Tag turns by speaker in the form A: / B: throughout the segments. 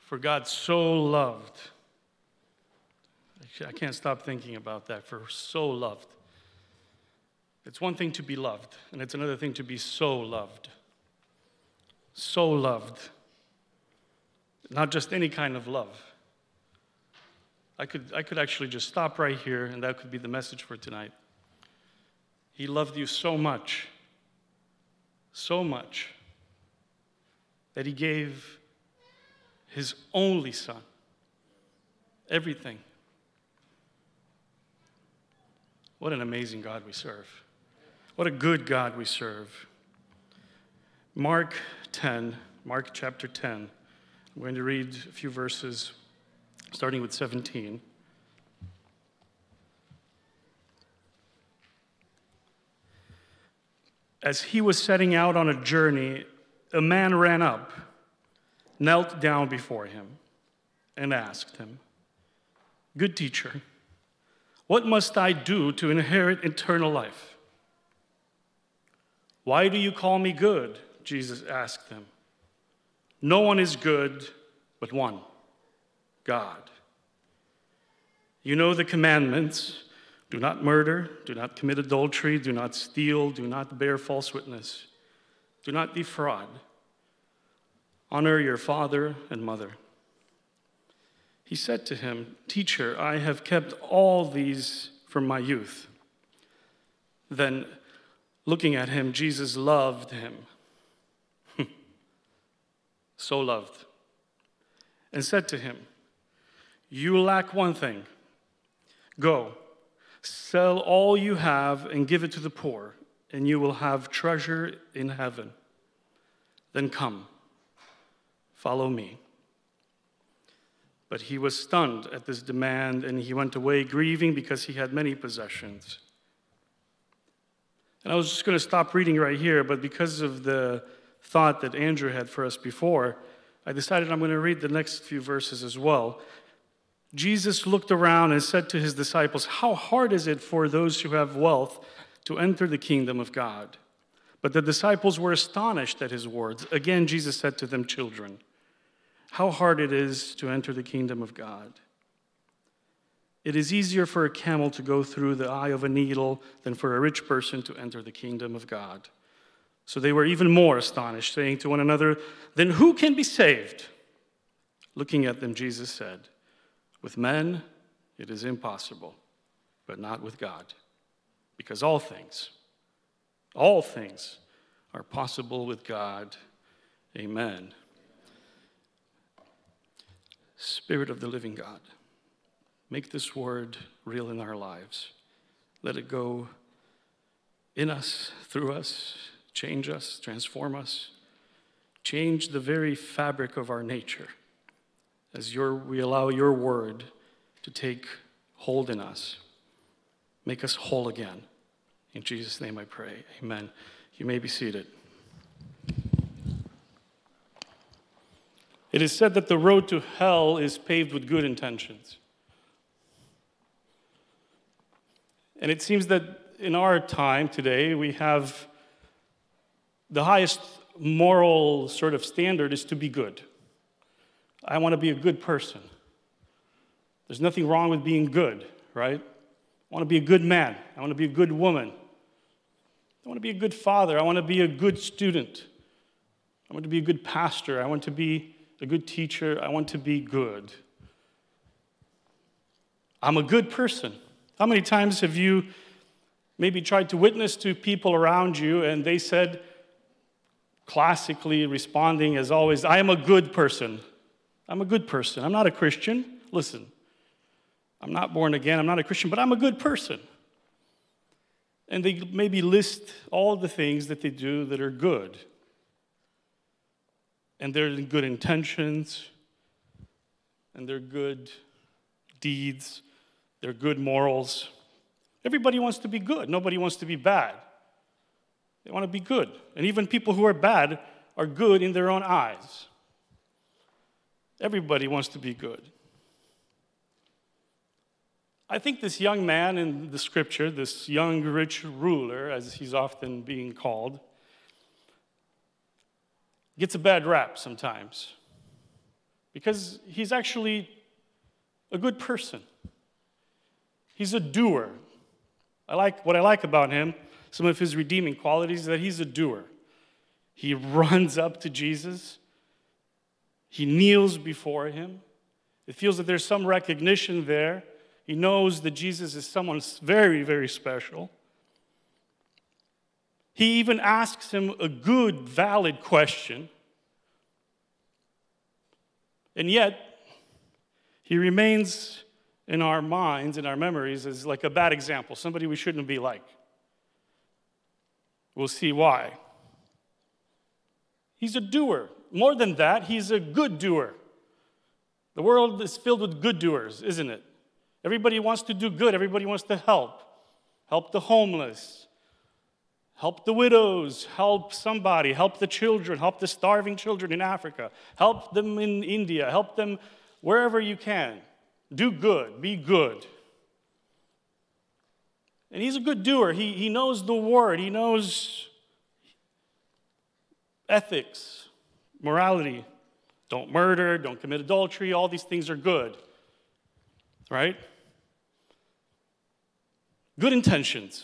A: For God so loved. I can't stop thinking about that. For so loved. It's one thing to be loved, and it's another thing to be so loved. So loved. Not just any kind of love. I could actually just stop right here, and that could be the message for tonight. He loved you so much, that he gave his only son. Everything. What an amazing God we serve. What a good God we serve. Mark chapter 10. I'm going to read a few verses, starting with 17. As he was setting out on a journey, a man ran up, knelt down before him, and asked him, "Good teacher, what must I do to inherit eternal life?" "Why do you call me good?" Jesus asked him. "No one is good but one, God. You know the commandments: do not murder, do not commit adultery, do not steal, do not bear false witness, do not defraud, honor your father and mother." He said to him, "Teacher, I have kept all these from my youth." Then, looking at him, Jesus loved him. So loved. And said to him, "You lack one thing. Go, sell all you have and give it to the poor, and you will have treasure in heaven. Then come, follow me." But he was stunned at this demand, and he went away grieving because he had many possessions. And I was just going to stop reading right here, but because of the thought that Andrew had for us before, I decided I'm going to read the next few verses as well. Jesus looked around and said to his disciples, "How hard is it for those who have wealth to enter the kingdom of God?" But the disciples were astonished at his words. Again, Jesus said to them, "Children, how hard it is to enter the kingdom of God. It is easier for a camel to go through the eye of a needle than for a rich person to enter the kingdom of God." So they were even more astonished, saying to one another, "Then who can be saved?" Looking at them, Jesus said, "With men it is impossible, but not with God, because all things are possible with God." Amen. Spirit of the living God, make this word real in our lives. Let it go in us, through us, change us, transform us, change the very fabric of our nature as we allow your word to take hold in us. Make us whole again. In Jesus' name I pray, amen. You may be seated. It is said that the road to hell is paved with good intentions. And it seems that in our time today, we have the highest moral sort of standard is to be good. I want to be a good person. There's nothing wrong with being good, right? I want to be a good man. I want to be a good woman. I want to be a good father. I want to be a good student. I want to be a good pastor. I want to be a good teacher. I want to be good. I'm a good person. How many times have you maybe tried to witness to people around you and they said, classically responding as always, "I am a good person. I'm a good person. I'm not a Christian. Listen, I'm not born again. I'm not a Christian, but I'm a good person." And they maybe list all the things that they do that are good. And they're good intentions, and they're good deeds, they're good morals. Everybody wants to be good. Nobody wants to be bad. They want to be good. And even people who are bad are good in their own eyes. Everybody wants to be good. I think this young man in the scripture, this young rich ruler, as he's often being called, gets a bad rap sometimes because he's actually a good person. He's a doer. What I like about him, some of his redeeming qualities, is that he's a doer. He runs up to Jesus. He kneels before him. It feels that there's some recognition there. He knows that Jesus is someone very, very special. He even asks him a good, valid question. And yet, he remains in our minds, in our memories, as like a bad example, somebody we shouldn't be like. We'll see why. He's a doer. More than that, he's a good doer. The world is filled with good doers, isn't it? Everybody wants to do good. Everybody wants to help. Help the homeless. Help the widows. Help somebody. Help the children. Help the starving children in Africa. Help them in India. Help them wherever you can. Do good. Be good. And he's a good doer. He knows the word. He knows ethics, morality. Don't murder. Don't commit adultery. All these things are good. Right? Good intentions.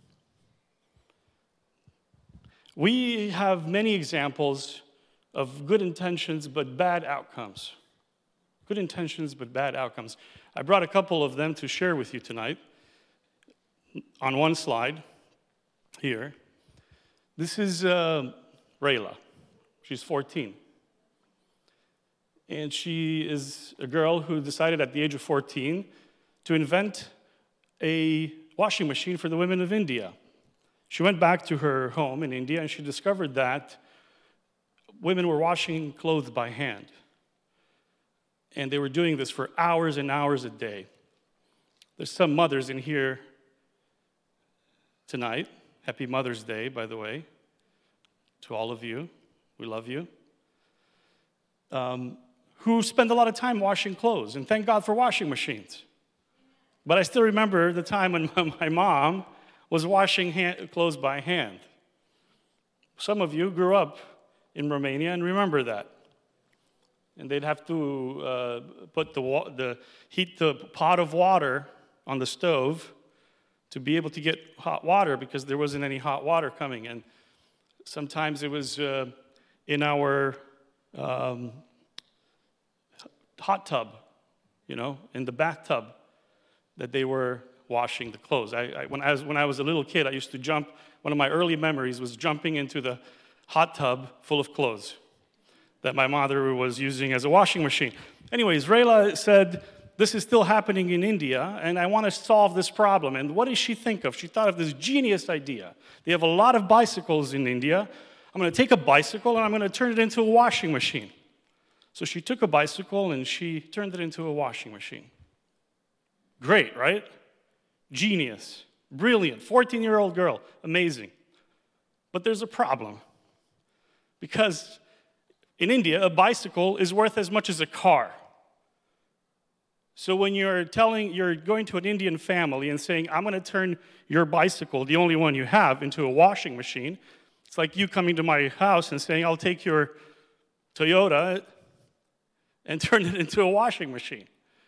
A: We have many examples of good intentions but bad outcomes. Good intentions but bad outcomes. I brought a couple of them to share with you tonight. On one slide here, this is Rayla. She's 14. And she is a girl who decided at the age of 14 to invent a washing machine for the women of India. She went back to her home in India and she discovered that women were washing clothes by hand. And they were doing this for hours and hours a day. There's some mothers in here tonight. Happy Mother's Day, by the way, to all of you. We love you. Who spend a lot of time washing clothes, and thank God for washing machines. But I still remember the time when my mom was washing clothes by hand. Some of you grew up in Romania and remember that. And they'd have to heat the pot of water on the stove to be able to get hot water because there wasn't any hot water coming. And sometimes it was in our hot tub, in the bathtub that they were washing the clothes. When I was a little kid, I used to jump. One of my early memories was jumping into the hot tub full of clothes that my mother was using as a washing machine. Anyways, Rayla said, this is still happening in India, and I want to solve this problem. And what did she think of? She thought of this genius idea. They have a lot of bicycles in India. I'm going to take a bicycle, and I'm going to turn it into a washing machine. So she took a bicycle, and she turned it into a washing machine. Great, right? Genius. Brilliant. 14-year-old girl. Amazing. But there's a problem. Because in India, a bicycle is worth as much as a car. So when you're going to an Indian family and saying, I'm going to turn your bicycle, the only one you have, into a washing machine, it's like you coming to my house and saying, I'll take your Toyota and turn it into a washing machine.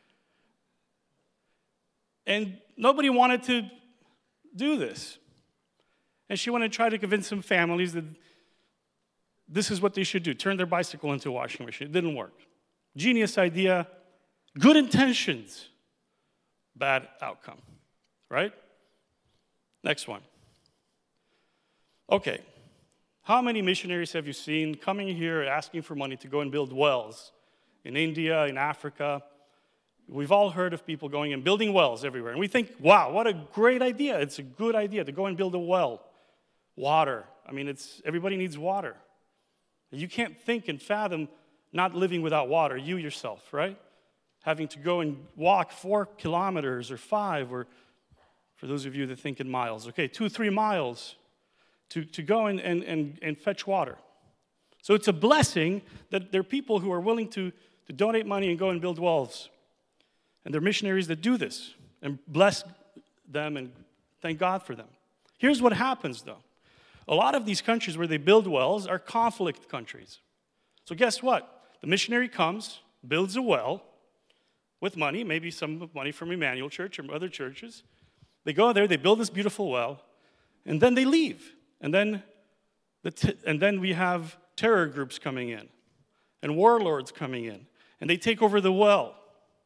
A: And nobody wanted to do this. And she wanted to try to convince some families that this is what they should do, turn their bicycle into a washing machine. It didn't work. Genius idea, good intentions, bad outcome, right? Next one. Okay, how many missionaries have you seen coming here asking for money to go and build wells in India, in Africa? We've all heard of people going and building wells everywhere. And we think, wow, what a great idea. It's a good idea to go and build a well. Water. I mean, everybody needs water. You can't think and fathom not living without water, you yourself, right? Having to go and walk 4 kilometers or 5, or for those of you that think in miles, okay, 2-3 miles to go and fetch water. So it's a blessing that there are people who are willing to donate money and go and build wells. And there are missionaries that do this and bless them and thank God for them. Here's what happens, though. A lot of these countries where they build wells are conflict countries. So guess what? The missionary comes, builds a well with money, maybe some money from Emmanuel Church or other churches. They go there, they build this beautiful well, and then they leave. And then we have terror groups coming in and warlords coming in, and they take over the well.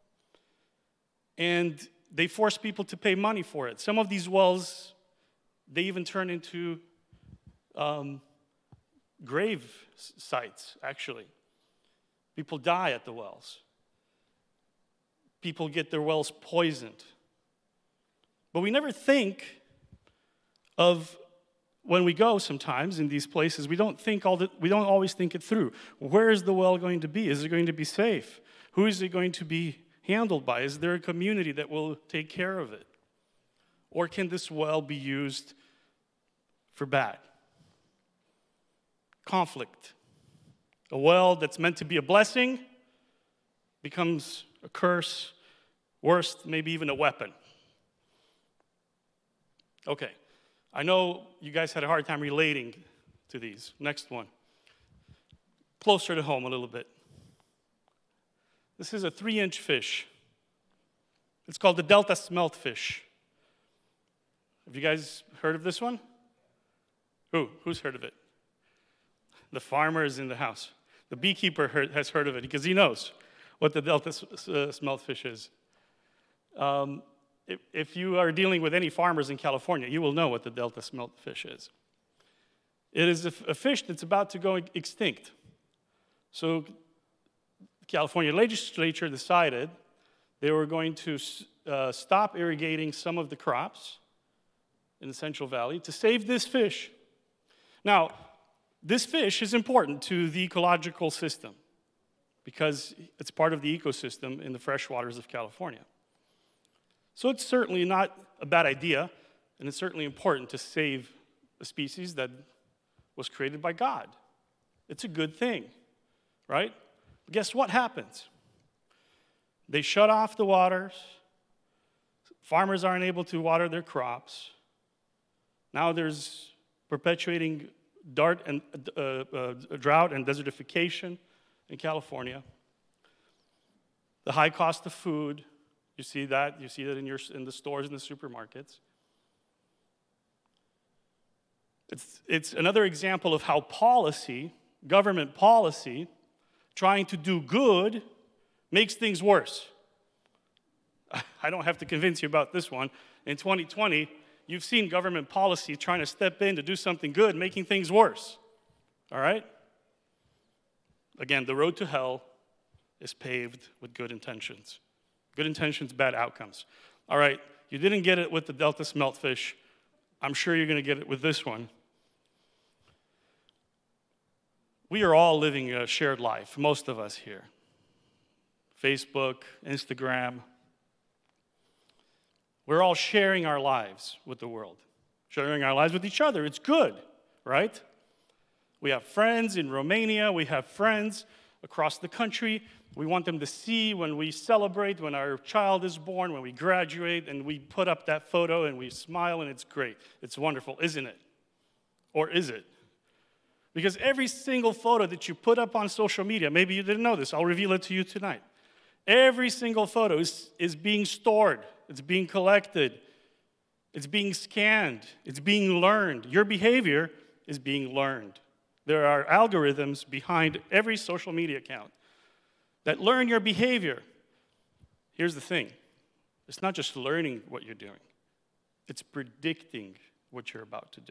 A: And they force people to pay money for it. Some of these wells, they even turn into grave sites, actually. People die at the wells. People get their wells poisoned. But we never think of, when we go sometimes in these places, we don't always think it through. Where is the well going to be? Is it going to be safe? Who is it going to be handled by? Is there a community that will take care of it? Or can this well be used for bad? Conflict. A well that's meant to be a blessing becomes a curse, worse, maybe even a weapon. Okay, I know you guys had a hard time relating to these. Next one. Closer to home a little bit. This is a 3-inch fish. It's called the Delta smelt fish. Have you guys heard of this one? Who's heard of it? The farmer is in the house. The beekeeper has heard of it because he knows what the Delta smelt fish is. If you are dealing with any farmers in California, you will know what the Delta smelt fish is. It is a fish that's about to go extinct. So the California legislature decided they were going to stop irrigating some of the crops in the Central Valley to save this fish. Now, this fish is important to the ecological system because it's part of the ecosystem in the freshwaters of California. So it's certainly not a bad idea, and it's certainly important to save a species that was created by God. It's a good thing, right? But guess what happens? They shut off the waters. Farmers aren't able to water their crops. Now there's perpetuating drought and desertification in California. The high cost of food, you see that in the stores and the supermarkets. It's another example of how government policy, trying to do good, makes things worse. I don't have to convince you about this one. In 2020, you've seen government policy trying to step in to do something good, making things worse. All right? Again, the road to hell is paved with good intentions. Good intentions, bad outcomes. All right, you didn't get it with the Delta smelt fish. I'm sure you're going to get it with this one. We are all living a shared life, most of us here. Facebook, Instagram. We're all sharing our lives with the world, sharing our lives with each other. It's good, right? We have friends in Romania. We have friends across the country. We want them to see when we celebrate, when our child is born, when we graduate, and we put up that photo and we smile, and it's great. It's wonderful, isn't it? Or is it? Because every single photo that you put up on social media, maybe you didn't know this, I'll reveal it to you tonight. Every single photo is being stored. It's being collected. It's being scanned. It's being learned. Your behavior is being learned. There are algorithms behind every social media account that learn your behavior. Here's the thing. It's not just learning what you're doing. It's predicting what you're about to do.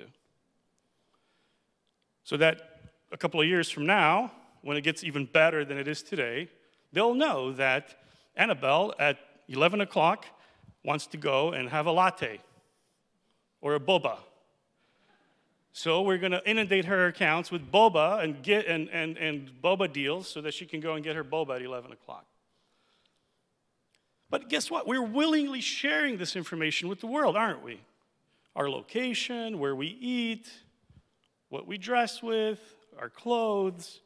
A: So that a couple of years from now, when it gets even better than it is today, they'll know that Annabelle at 11 o'clock wants to go and have a latte or a boba. So we're going to inundate her accounts with boba and boba deals so that she can go and get her boba at 11 o'clock. But guess what? We're willingly sharing this information with the world, aren't we? Our location, where we eat, what we dress with, our clothes.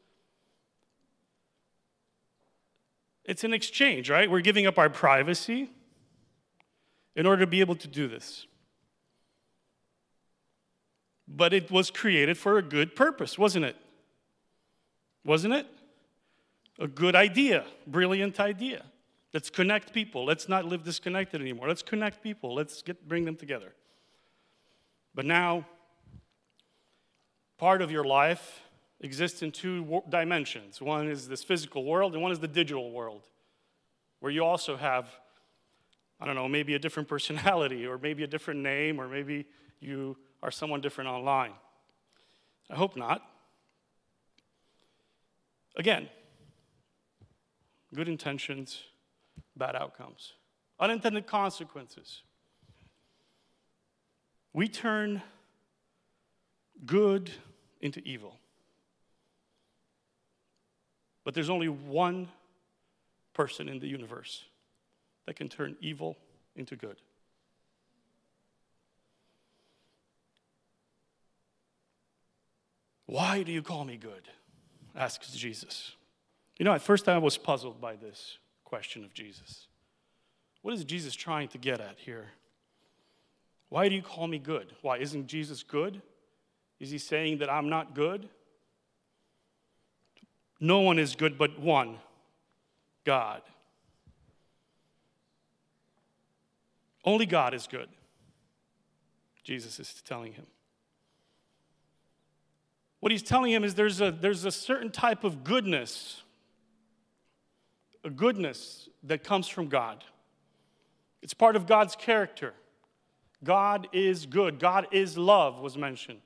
A: It's an exchange, right? We're giving up our privacy in order to be able to do this. But it was created for a good purpose, wasn't it? Wasn't it? a good idea, brilliant idea. Let's connect people. Let's not live disconnected anymore. Let's connect people. Let's bring them together. But now, part of your life exists in two dimensions. One is this physical world, and one is the digital world, where you also have, I don't know, maybe a different personality, or maybe a different name, or maybe you are someone different online. I hope not. Again, good intentions, bad outcomes, unintended consequences. We turn good into evil. But there's only one person in the universe that can turn evil into good. Why do you call me good? Asks Jesus. You know, at first I was puzzled by this question of Jesus. What is Jesus trying to get at here? Why do you call me good? Why, isn't Jesus good? Is he saying that I'm not good? No one is good but one, God. Only God is good, Jesus is telling him. What he's telling him is there's a certain type of goodness, a goodness that comes from God. It's part of God's character. God is good. God is love was mentioned.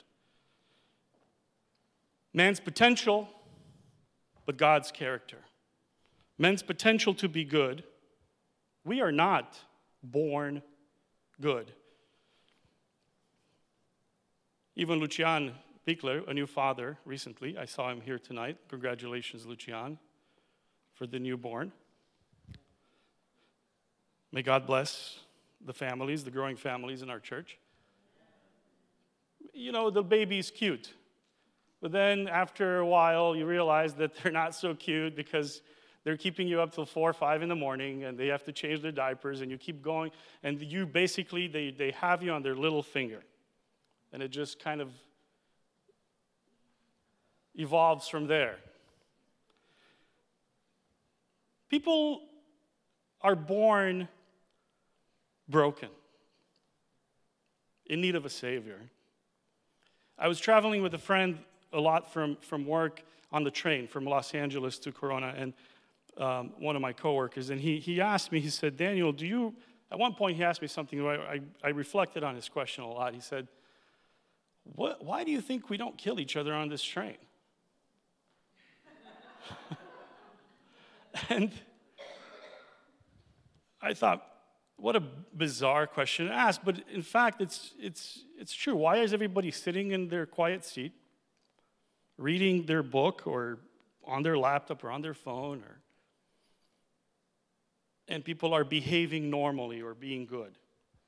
A: Man's potential, but God's character. Man's potential to be good. We are not born good. Even Lucian Pichler, a new father recently, I saw him here tonight. Congratulations, Lucian, for the newborn. May God bless the families, the growing families in our church. You know, the baby's cute. But then after a while, you realize that they're not so cute because they're keeping you up till 4 or 5 in the morning, and they have to change their diapers, and you keep going. And you basically, they have you on their little finger. And it just kind of evolves from there. People are born broken, in need of a Savior. I was traveling with a friend a lot from work on the train from Los Angeles to Corona, and one of my coworkers, and he asked me, he said, Daniel, at one point he asked me something, I reflected on his question a lot. He said, why do you think we don't kill each other on this train? And I thought, what a bizarre question to ask, but in fact, it's true. Why is everybody sitting in their quiet seat, reading their book, or on their laptop, or on their phone, and people are behaving normally or being good?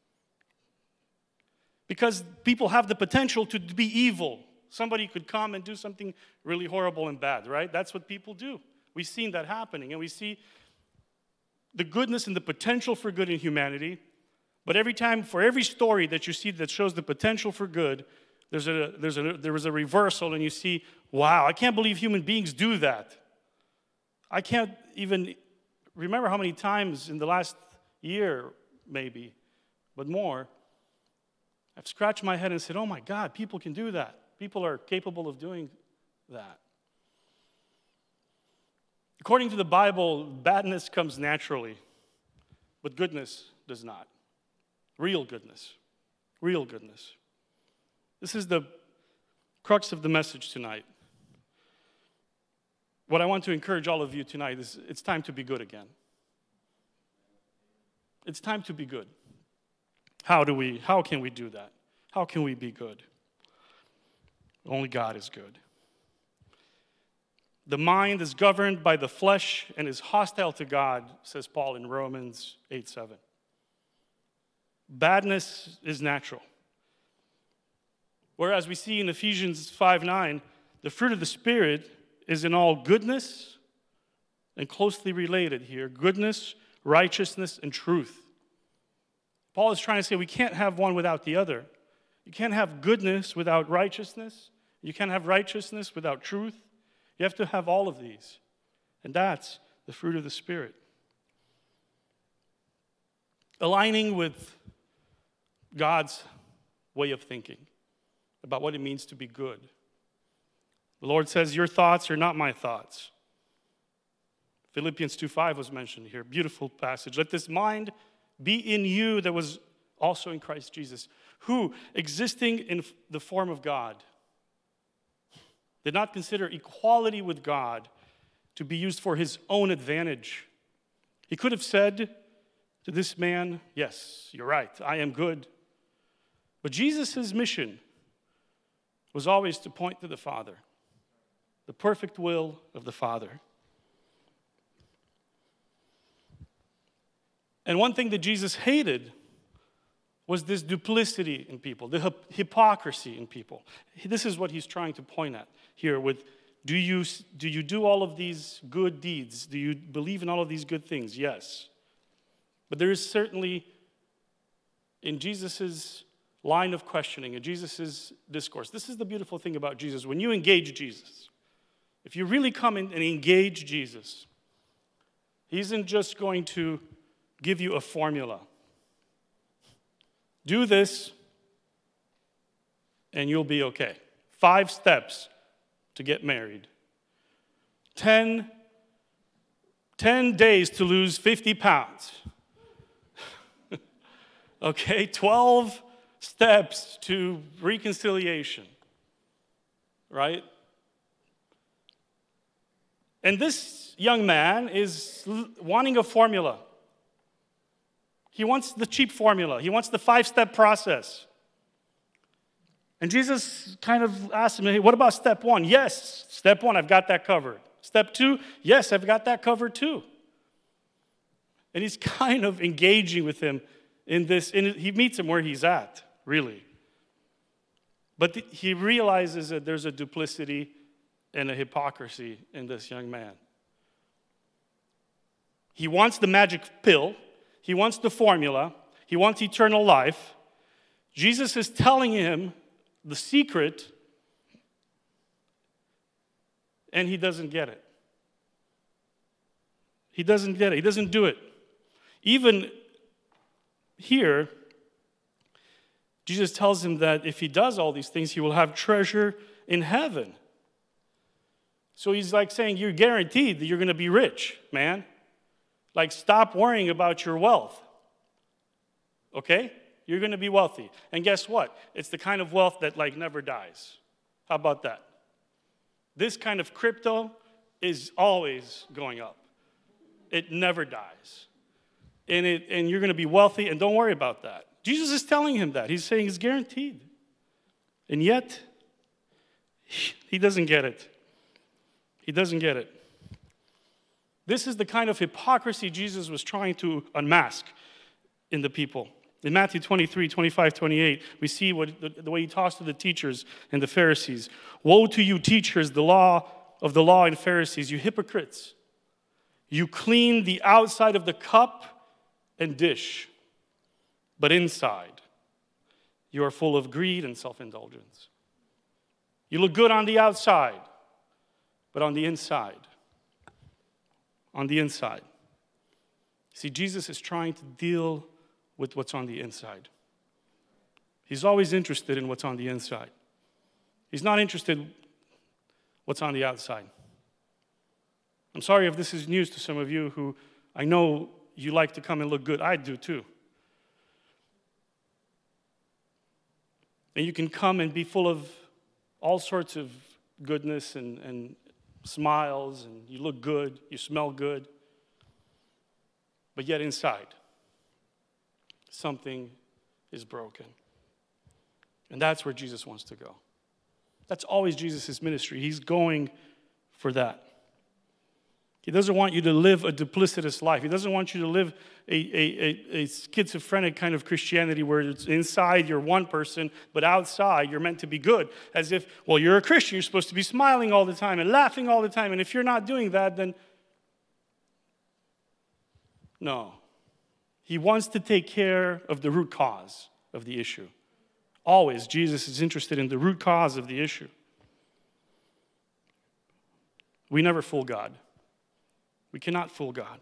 A: Because people have the potential to be evil. Somebody could come and do something really horrible and bad, right? That's what people do. We've seen that happening, and we see the goodness and the potential for good in humanity. But for every story that you see that shows the potential for good, there was a reversal, and you see, wow, I can't believe human beings do that. I can't even remember how many times in the last year, maybe, but more, I've scratched my head and said, oh my God, people can do that. People are capable of doing that. According to the Bible, badness comes naturally, but goodness does not. Real goodness. Real goodness. This is the crux of the message tonight. What I want to encourage all of you tonight is it's time to be good again. It's time to be good. How can we do that? How can we be good? Only God is good. The mind is governed by the flesh and is hostile to God, says Paul in Romans 8:7. Badness is natural. Whereas we see in Ephesians 5:9, the fruit of the Spirit is in all goodness and closely related here, goodness, righteousness, and truth. Paul is trying to say we can't have one without the other. You can't have goodness without righteousness. You can't have righteousness without truth. You have to have all of these. And that's the fruit of the Spirit. Aligning with God's way of thinking about what it means to be good. The Lord says, your thoughts are not my thoughts. Philippians 2:5 was mentioned here. Beautiful passage. Let this mind be in you that was also in Christ Jesus, who, existing in the form of God, did not consider equality with God to be used for his own advantage. He could have said to this man, yes, you're right, I am good. But Jesus' mission was always to point to the Father, the perfect will of the Father. And one thing that Jesus hated was this duplicity in people, the hypocrisy in people. This is what he's trying to point at here with, do you do all of these good deeds? Do you believe in all of these good things? Yes. But there is certainly, in Jesus' line of questioning, in Jesus' discourse, this is the beautiful thing about Jesus. When you engage Jesus, if you really come in and engage Jesus, he isn't just going to give you a formula. Do this, and you'll be okay. 5 steps to get married. 10 days to lose 50 pounds. Okay, 12 steps to reconciliation. Right? And this young man is wanting a formula. He wants the cheap formula. He wants the 5-step process. And Jesus kind of asked him, hey, what about step 1? Yes, step 1, I've got that covered. Step 2, yes, I've got that covered too. And he's kind of engaging with him in this. And he meets him where he's at, really. But he realizes that there's a duplicity and a hypocrisy in this young man. He wants the magic pill. He wants the formula. He wants eternal life. Jesus is telling him the secret, and he doesn't get it. He doesn't get it. He doesn't do it. Even here, Jesus tells him that if he does all these things, he will have treasure in heaven. So he's like saying, you're guaranteed that you're going to be rich, man. Like, stop worrying about your wealth. Okay? You're going to be wealthy. And guess what? It's the kind of wealth that, like, never dies. How about that? This kind of crypto is always going up. It never dies. And you're going to be wealthy, and don't worry about that. Jesus is telling him that. He's saying it's guaranteed. And yet, he doesn't get it. He doesn't get it. This is the kind of hypocrisy Jesus was trying to unmask in the people. In Matthew 23, 25, 28, we see the way he talks to the teachers and the Pharisees. Woe to you, teachers, the law and Pharisees, you hypocrites. You clean the outside of the cup and dish, but inside you are full of greed and self-indulgence. You look good on the outside, but on the inside. See, Jesus is trying to deal with what's on the inside. He's always interested in what's on the inside. He's not interested what's on the outside. I'm sorry if this is news to some of you who I know you like to come and look good. I do too. And you can come and be full of all sorts of goodness and smiles, and you look good, you smell good. But yet inside, something is broken. And that's where Jesus wants to go. That's always Jesus' ministry. He's going for that. He doesn't want you to live a duplicitous life. He doesn't want you to live a schizophrenic kind of Christianity where it's inside you're one person, but outside you're meant to be good. As if, well, you're a Christian, you're supposed to be smiling all the time and laughing all the time. And if you're not doing that, then no. He wants to take care of the root cause of the issue. Always, Jesus is interested in the root cause of the issue. We never fool God. We cannot fool God.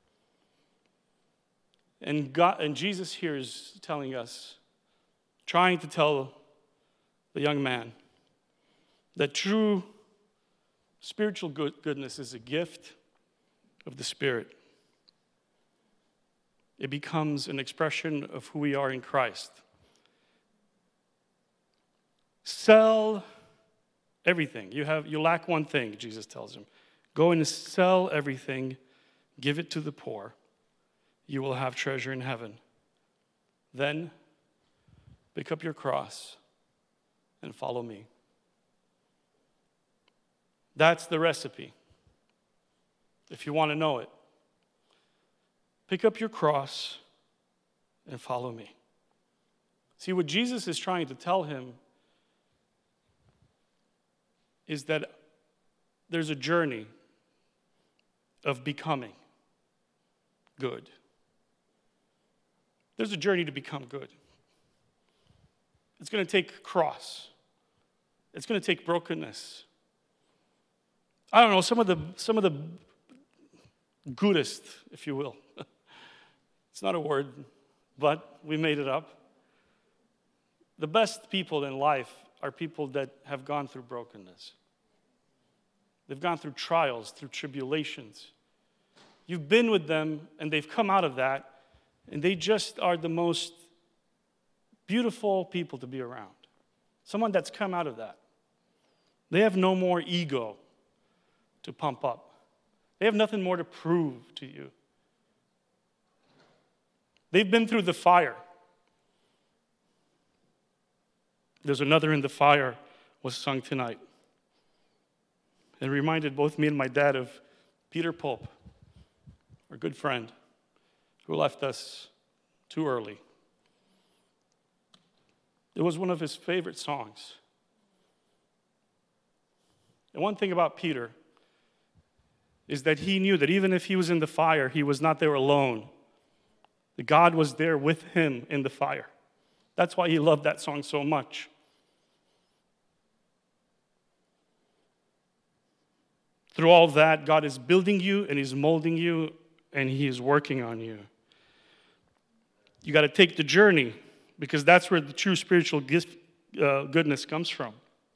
A: And Jesus here is telling us, trying to tell the young man that true spiritual goodness is a gift of the Spirit. It becomes an expression of who we are in Christ. Sell everything. You lack one thing, Jesus tells him. Go and sell everything, give it to the poor. You will have treasure in heaven. Then pick up your cross and follow me. That's the recipe. If you want to know it, pick up your cross and follow me. See, what Jesus is trying to tell him is that there's a journey of becoming good. There's a journey to become good. It's going to take cross. It's going to take brokenness. I don't know, some of the goodest, if you will. It's not a word, but we made it up. The best people in life are people that have gone through brokenness. They've gone through trials, through tribulations. You've been with them, and they've come out of that, and they just are the most beautiful people to be around. Someone that's come out of that. They have no more ego to pump up. They have nothing more to prove to you. They've been through the fire. There's Another in the Fire was sung tonight. It reminded both me and my dad of Peter Pope, our good friend, who left us too early. It was one of his favorite songs. And one thing about Peter is that he knew that even if he was in the fire, he was not there alone. That God was there with him in the fire. That's why he loved that song so much. Through all that, God is building you and He's molding you and He is working on you. You got to take the journey because that's where the true spiritual goodness comes from.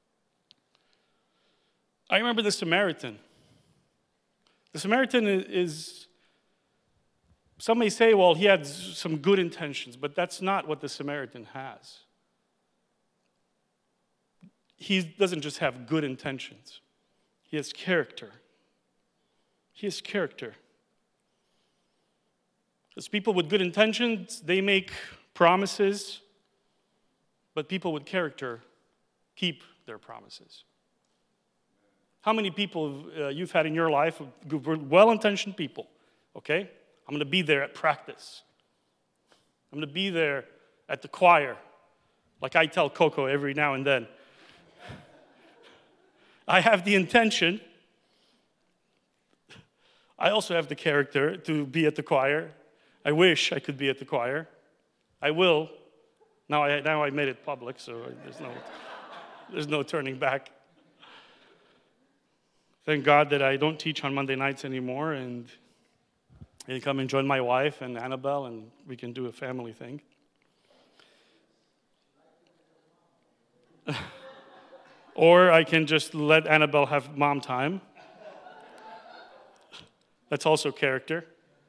A: I remember the Samaritan. The Samaritan is, some may say, well, he had some good intentions, but that's not what the Samaritan has. He doesn't just have good intentions. He has character. He has character. Because people with good intentions, they make promises, but people with character keep their promises. How many people you've had in your life, well-intentioned people, okay? I'm going to be there at practice. I'm going to be there at the choir, like I tell Coco every now and then. I have the intention. I also have the character to be at the choir. I wish I could be at the choir. I will. Now I made it public, so there's no turning back. Thank God that I don't teach on Monday nights anymore, and I can come and join my wife and Annabelle, and we can do a family thing. Or I can just let Annabelle have mom time. That's also character.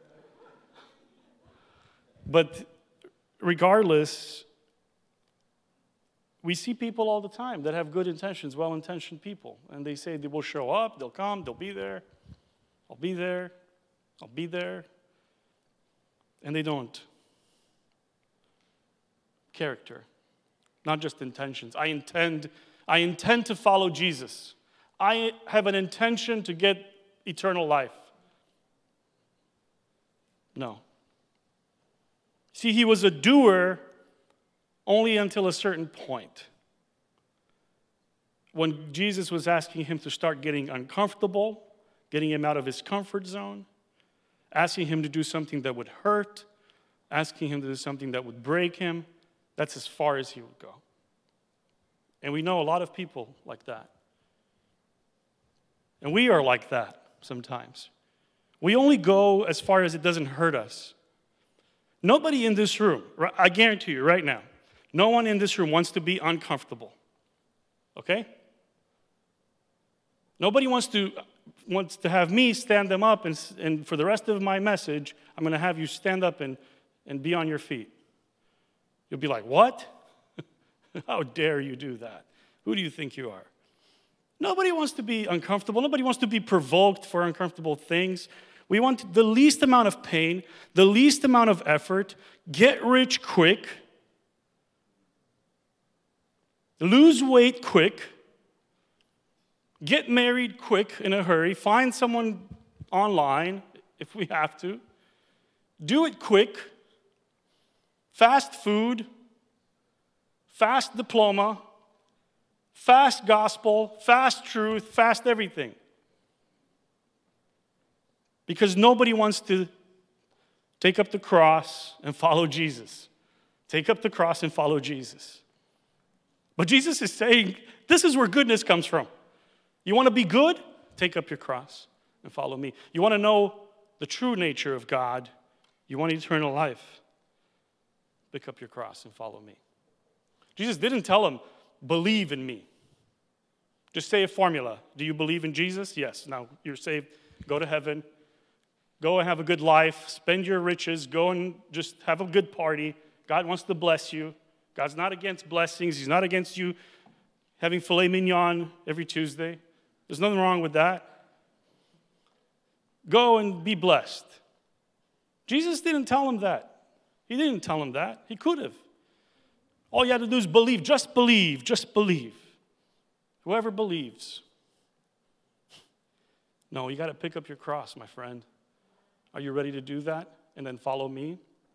A: But regardless, we see people all the time that have good intentions, well-intentioned people. And they say they will show up, they'll come, they'll be there. I'll be there. I'll be there. And they don't. Character. Not just intentions. I intend to follow Jesus. I have an intention to get eternal life. No. See, he was a doer only until a certain point. When Jesus was asking him to start getting uncomfortable, getting him out of his comfort zone, asking him to do something that would hurt, asking him to do something that would break him, that's as far as he would go. And we know a lot of people like that. And we are like that sometimes. We only go as far as it doesn't hurt us. Nobody in this room, I guarantee you right now, no one in this room wants to be uncomfortable. Okay? Nobody wants to have me stand them up, and for the rest of my message, I'm going to have you stand up and be on your feet. You'll be like, what? How dare you do that? Who do you think you are? Nobody wants to be uncomfortable. Nobody wants to be provoked for uncomfortable things. We want the least amount of pain, the least amount of effort, get rich quick, lose weight quick, get married quick in a hurry, find someone online if we have to, do it quick, fast food, fast diploma, fast gospel, fast truth, fast everything. Because nobody wants to take up the cross and follow Jesus. Take up the cross and follow Jesus. But Jesus is saying, this is where goodness comes from. You want to be good? Take up your cross and follow me. You want to know the true nature of God? You want eternal life? Pick up your cross and follow me. Jesus didn't tell him, believe in me. Just say a formula. Do you believe in Jesus? Yes. Now you're saved. Go to heaven. Go and have a good life. Spend your riches. Go and just have a good party. God wants to bless you. God's not against blessings. He's not against you having filet mignon every Tuesday. There's nothing wrong with that. Go and be blessed. Jesus didn't tell him that. He didn't tell him that. He could have. All you had to do is believe. Just believe. Just believe. Whoever believes. No, you got to pick up your cross, my friend. Are you ready to do that? And then follow me?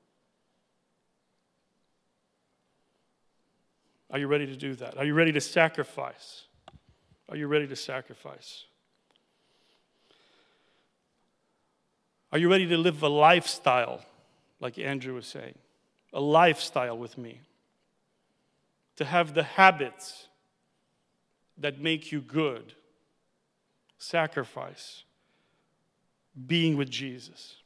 A: Are you ready to do that? Are you ready to sacrifice? Are you ready to sacrifice? Are you ready to live a lifestyle, like Andrew was saying? A lifestyle with me. To have the habits that make you good. Sacrifice. Being with Jesus.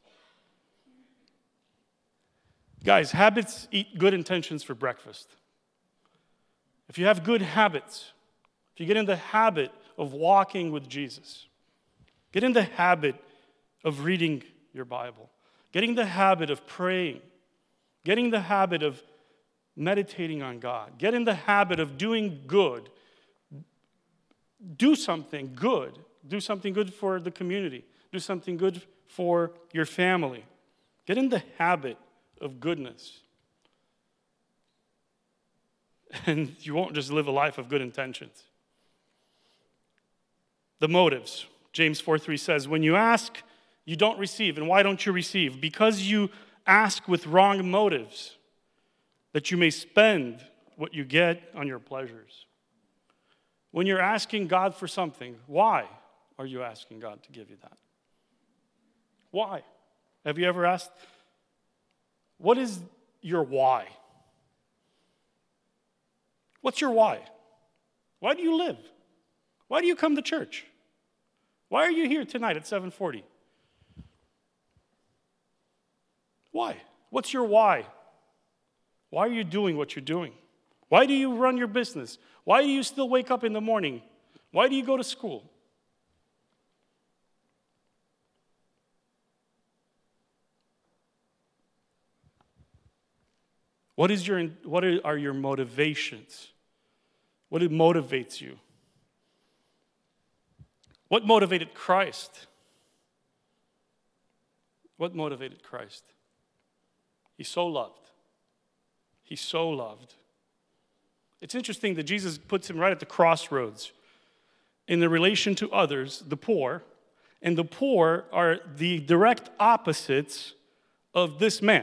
A: Guys, habits eat good intentions for breakfast. If you have good habits, if you get in the habit of walking with Jesus, get in the habit of reading your Bible, getting the habit of praying, getting the habit of meditating on God, get in the habit of doing good, do something good. Do something good for the community. Do something good for your family. Get in the habit of goodness. And you won't just live a life of good intentions. The motives. James 4:3 says, when you ask, you don't receive. And why don't you receive? Because you ask with wrong motives, that you may spend what you get on your pleasures. When you're asking God for something, why are you asking God to give you that? Why? Have you ever asked, what is your why? What's your why? Why do you live? Why do you come to church? Why are you here tonight at 7:40? Why? What's your why? Why are you doing what you're doing? Why do you run your business? Why do you still wake up in the morning? Why do you go to school? What are your motivations? What motivates you? What motivated Christ? What motivated Christ? He so loved. He so loved. It's interesting that Jesus puts him right at the crossroads in the relation to others, the poor, and the poor are the direct opposites of this man.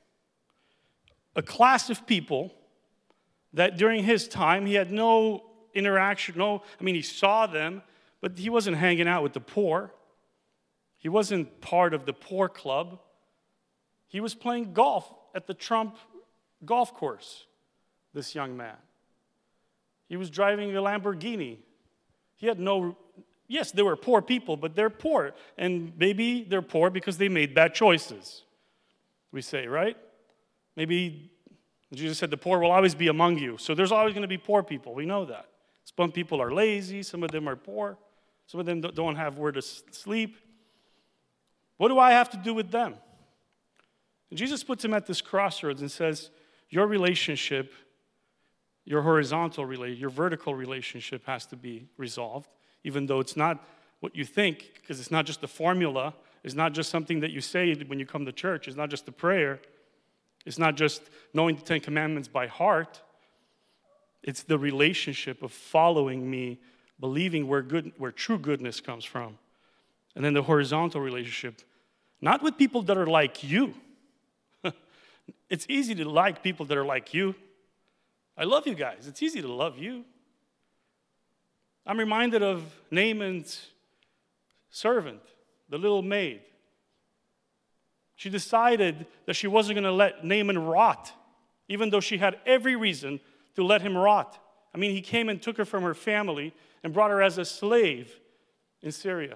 A: A class of people that during his time he had no interaction, he saw them, but he wasn't hanging out with the poor. He wasn't part of the poor club. He was playing golf at the Trump golf course, this young man. He was driving a Lamborghini. He had no, Yes, they were poor people, but they're poor. And maybe they're poor because they made bad choices, we say, right? Maybe Jesus said the poor will always be among you. So there's always going to be poor people. We know that. Some people are lazy. Some of them are poor. Some of them don't have where to sleep. What do I have to do with them? And Jesus puts him at this crossroads and says, your relationship, your horizontal relationship, your vertical relationship has to be resolved, even though it's not what you think, because it's not just a formula. It's not just something that you say when you come to church. It's not just a prayer. It's not just knowing the 10 Commandments by heart. It's the relationship of following me, believing where true goodness comes from. And then the horizontal relationship, not with people that are like you. It's easy to like people that are like you. I love you guys. It's easy to love you. I'm reminded of Naaman's servant, the little maid. She decided that she wasn't going to let Naaman rot, even though she had every reason to let him rot. I mean, he came and took her from her family and brought her as a slave in Syria.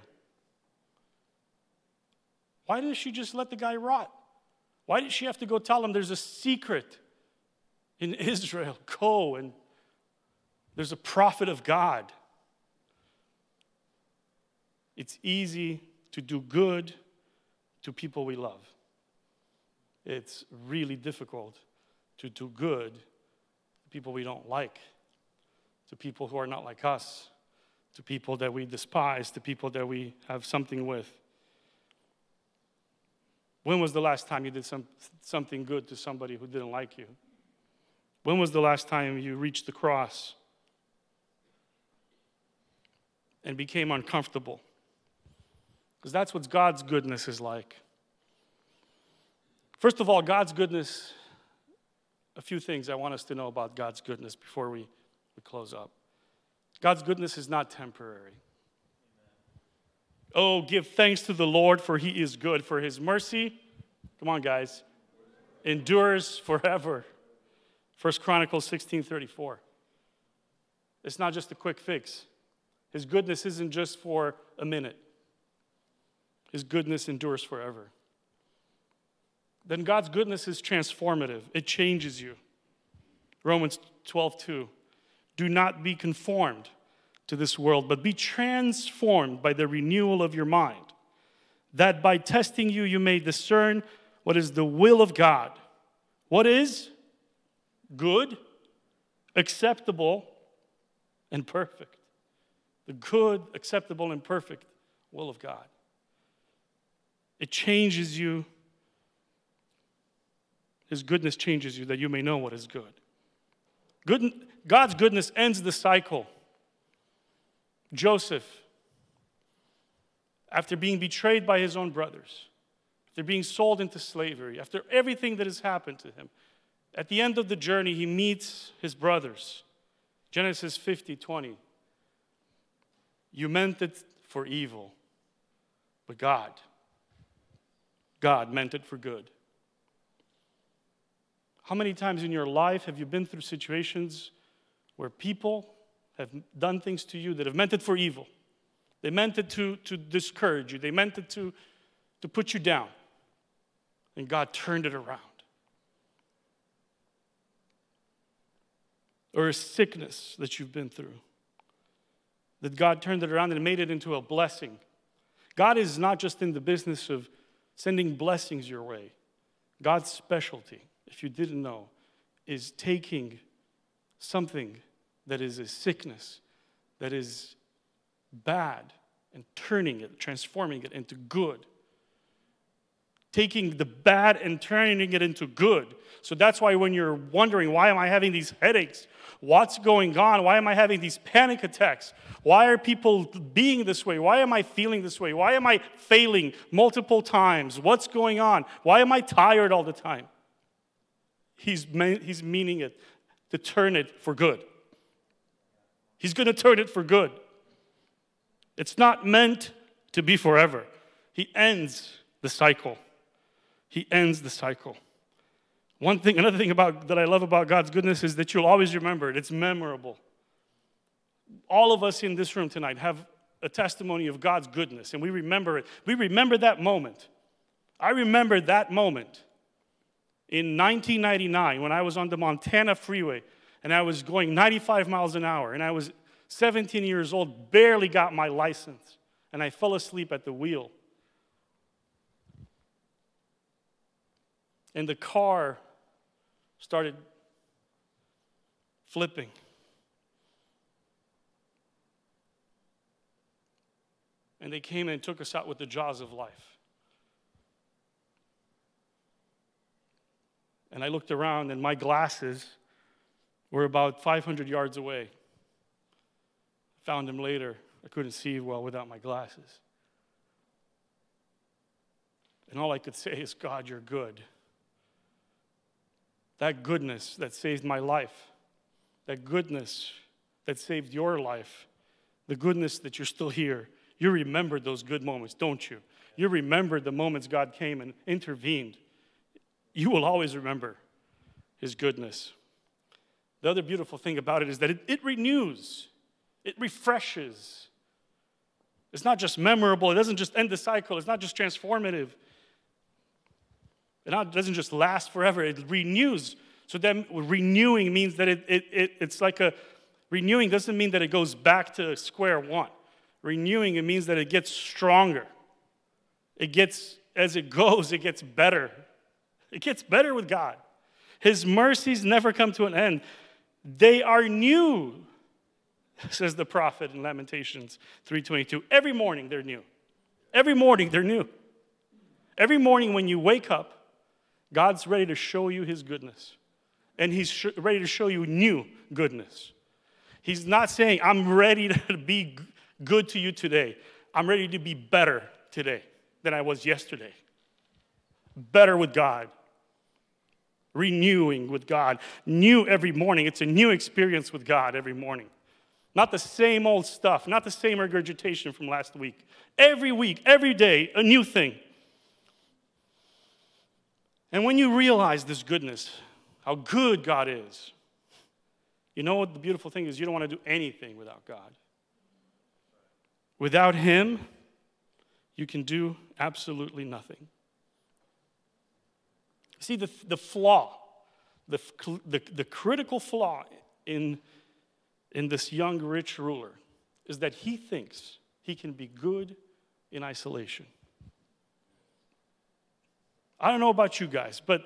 A: Why didn't she just let the guy rot? Why did she have to go tell him there's a secret in Israel? Go, and there's a prophet of God. It's easy to do good to people we love. It's really difficult to do good to people we don't like, to people who are not like us, to people that we despise, to people that we have something with. When was the last time you did something good to somebody who didn't like you? When was the last time you reached the cross and became uncomfortable? Because that's what God's goodness is like. First of all, God's goodness, a few things I want us to know about God's goodness before we close up. God's goodness is not temporary. Oh, give thanks to the Lord, for he is good, for his mercy, come on guys, endures forever. 1 Chronicles 16:34. It's not just a quick fix. His goodness isn't just for a minute. His goodness endures forever. Then God's goodness is transformative. It changes you. Romans 12:2. Do not be conformed to this world, but be transformed by the renewal of your mind, that by testing you may discern what is the will of God. What is good, acceptable, and perfect. The good, acceptable, and perfect will of God. It changes you. His goodness changes you that you may know what is good. God's goodness ends the cycle. Joseph, after being betrayed by his own brothers, after being sold into slavery, after everything that has happened to him, at the end of the journey, he meets his brothers. Genesis 50:20. You meant it for evil, but God meant it for good. How many times in your life have you been through situations where people have done things to you that have meant it for evil? They meant it to discourage you. They meant it to put you down. And God turned it around. Or a sickness that you've been through, that God turned it around and made it into a blessing. God is not just in the business of sending blessings your way. God's specialty, if you didn't know, is taking something that is a sickness, that is bad, and turning it, transforming it into good. Taking the bad and turning it into good. So that's why when you're wondering, why am I having these headaches? What's going on? Why am I having these panic attacks? Why are people being this way? Why am I feeling this way? Why am I failing multiple times? What's going on? Why am I tired all the time? He's meaning it to turn it for good. He's going to turn it for good. It's not meant to be forever. He ends the cycle. He ends the cycle. Another thing that I love about God's goodness is that you'll always remember it. It's memorable. All of us in this room tonight have a testimony of God's goodness, and we remember it. We remember that moment. I remember that moment in 1999 when I was on the Montana freeway, and I was going 95 miles an hour, and I was 17 years old, barely got my license, and I fell asleep at the wheel. And the car started flipping. And they came and took us out with the jaws of life. And I looked around, and my glasses were about 500 yards away. Found them later. I couldn't see well without my glasses. And all I could say is, God, you're good. That goodness that saved my life, that goodness that saved your life, the goodness that you're still here, you remember those good moments, don't you? You remember the moments God came and intervened. You will always remember his goodness. The other beautiful thing about it is that it renews. It refreshes. It's not just memorable. It doesn't just end the cycle. It's not just transformative. It doesn't just last forever. It renews. So then renewing means that it's like renewing doesn't mean that it goes back to square one. Renewing, it means that it gets stronger. As it goes, it gets better. It gets better with God. His mercies never come to an end. They are new, says the prophet in Lamentations 3:22. Every morning they're new. Every morning they're new. Every morning when you wake up, God's ready to show you his goodness. And he's ready to show you new goodness. He's not saying, I'm ready to be good to you today. I'm ready to be better today than I was yesterday. Better with God. Renewing with God. New every morning. It's a new experience with God every morning. Not the same old stuff. Not the same regurgitation from last week. Every week, every day, a new thing. And when you realize this goodness, how good God is, you know what the beautiful thing is? You don't want to do anything without God. Without him, you can do absolutely nothing. See, the flaw, the critical flaw in this young rich ruler is that he thinks he can be good in isolation. I don't know about you guys, but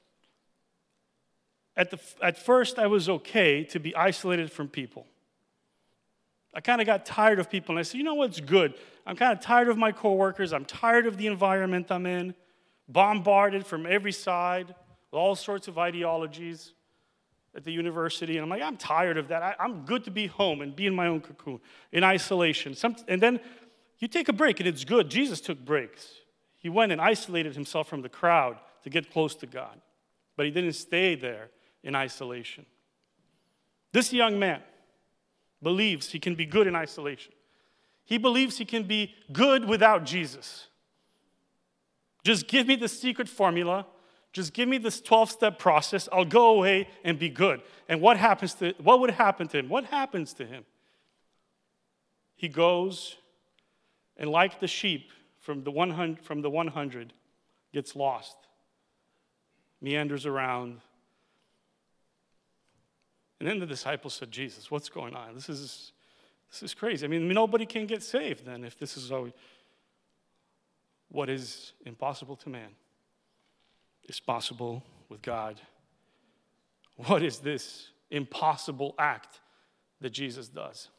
A: at first I was okay to be isolated from people. I kind of got tired of people, and I said, you know what's good? I'm kind of tired of my coworkers. I'm tired of the environment I'm in, bombarded from every side with all sorts of ideologies at the university. And I'm like, I'm tired of that. I'm good to be home and be in my own cocoon, in isolation. And then you take a break, and it's good. Jesus took breaks. He went and isolated himself from the crowd to get close to God. But he didn't stay there in isolation. This young man believes he can be good in isolation. He believes he can be good without Jesus. Just give me the secret formula. Just give me this 12-step process. I'll go away and be good. And what would happen to him? What happens to him? He goes, and like the sheep from the 100, gets lost, meanders around. And then the disciples said, Jesus, what's going on? This is crazy. I mean, nobody can get saved then if this is what is impossible to man is possible with God. What is this impossible act that Jesus does?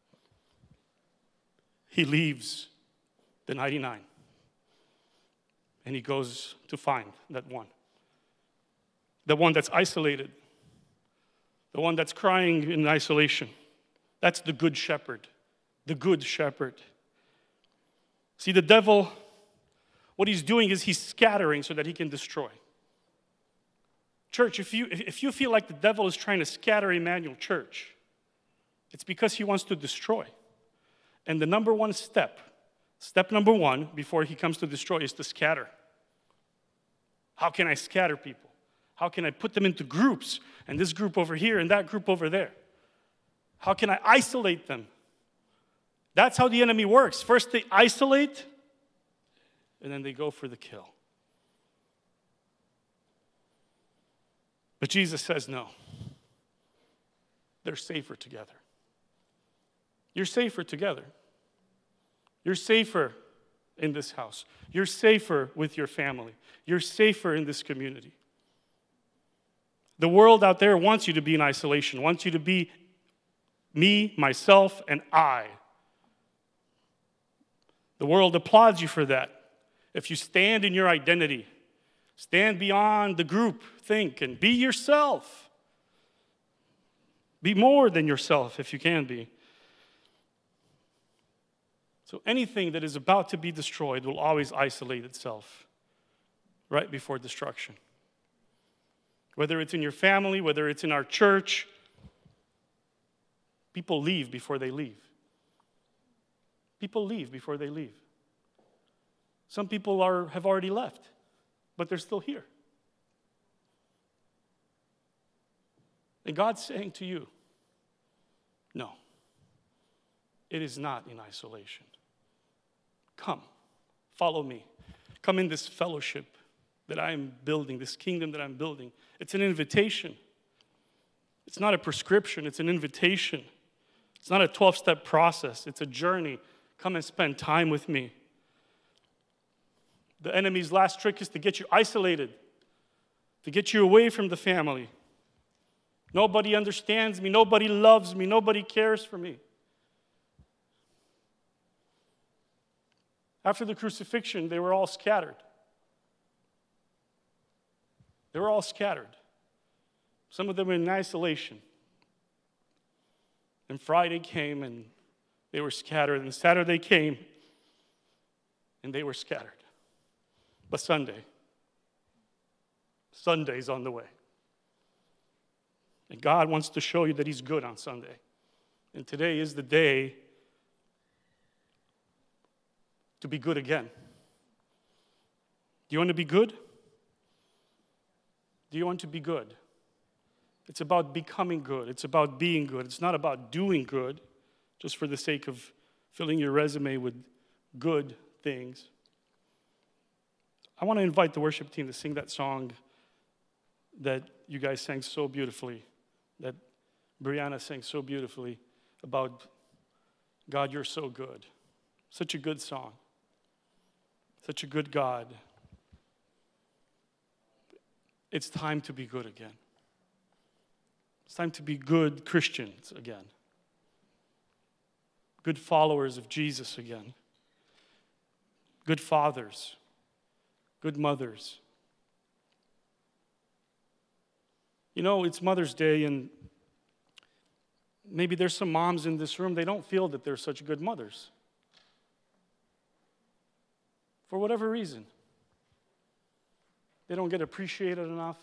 A: He leaves the 99, and he goes to find that one. The one that's isolated. The one that's crying in isolation. That's the good shepherd. The good shepherd. See, the devil, what he's doing is he's scattering so that he can destroy. Church, if you feel like the devil is trying to scatter Emmanuel Church, it's because he wants to destroy. And the number one step number one before he comes to destroy is to scatter. How can I scatter people? How can I put them into groups? And this group over here and that group over there. How can I isolate them? That's how the enemy works. First they isolate, and then they go for the kill. But Jesus says no. They're safer together. You're safer together. You're safer in this house. You're safer with your family. You're safer in this community. The world out there wants you to be in isolation, wants you to be me, myself, and I. The world applauds you for that. If you stand in your identity, stand beyond the group, think, and be yourself. Be more than yourself if you can be. So anything that is about to be destroyed will always isolate itself right before destruction. Whether it's in your family, whether it's in our church, people leave before they leave. People leave before they leave. Some people have already left, but they're still here. And God's saying to you, no, it is not in isolation. Come, follow me. Come in this fellowship that I am building, this kingdom that I'm building. It's an invitation. It's not a prescription, it's an invitation. It's not a 12-step process, it's a journey. Come and spend time with me. The enemy's last trick is to get you isolated, to get you away from the family. Nobody understands me, nobody loves me, nobody cares for me. After the crucifixion, they were all scattered. They were all scattered. Some of them in isolation. And Friday came and they were scattered. And Saturday came and they were scattered. But Sunday's on the way. And God wants to show you that He's good on Sunday. And today is the day to be good again. Do you want to be good? Do you want to be good? It's about becoming good. It's about being good. It's not about doing good just for the sake of filling your resume with good things. I want to invite the worship team to sing that song that you guys sang so beautifully, that Brianna sang so beautifully about God, you're so good. Such a good song. Such a good God. It's time to be good again. It's time to be good Christians again. Good followers of Jesus again. Good fathers. Good mothers. You know, it's Mother's Day, and maybe there's some moms in this room, they don't feel that they're such good mothers. For whatever reason. They don't get appreciated enough.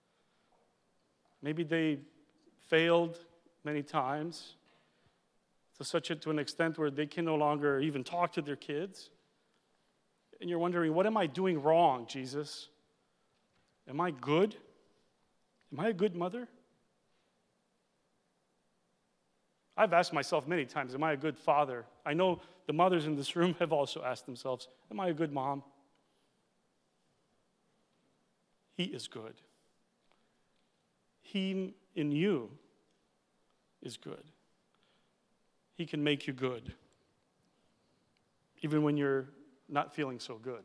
A: Maybe they failed many times to an extent where they can no longer even talk to their kids. And you're wondering, what am I doing wrong, Jesus? Am I good? Am I a good mother? I've asked myself many times, am I a good father? I know the mothers in this room have also asked themselves, am I a good mom? He is good. He in you is good. He can make you good, even when you're not feeling so good.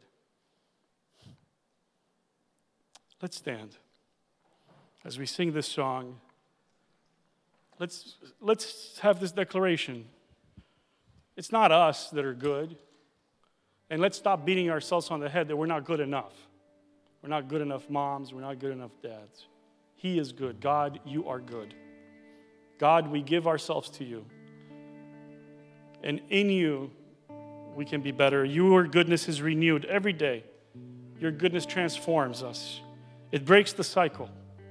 A: Let's stand. As we sing this song, let's have this declaration. It's not us that are good. And let's stop beating ourselves on the head that we're not good enough. We're not good enough moms. We're not good enough dads. He is good. God, you are good. God, we give ourselves to you. And in you, we can be better. Your goodness is renewed every day. Your goodness transforms us. It breaks the cycle.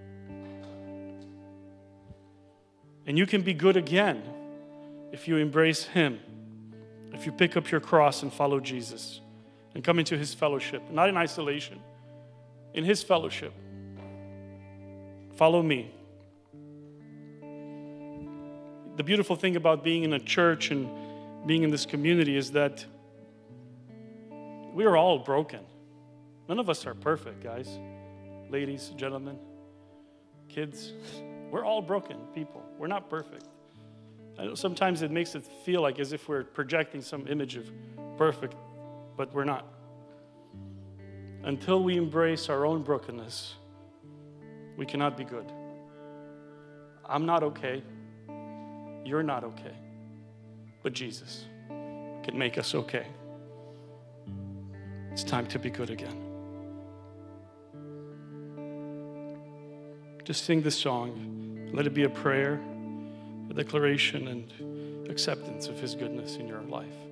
A: And you can be good again if you embrace Him, if you pick up your cross and follow Jesus and come into His fellowship, not in isolation, in His fellowship. Follow me. The beautiful thing about being in a church and being in this community is that we are all broken. None of us are perfect, guys. Ladies, gentlemen, kids. We're all broken people. We're not perfect. I know sometimes it makes it feel like as if we're projecting some image of perfect, but we're not. Until we embrace our own brokenness, we cannot be good. I'm not okay. You're not okay. But Jesus can make us okay. It's time to be good again. Just sing this song. Let it be a prayer, a declaration, and acceptance of His goodness in your life.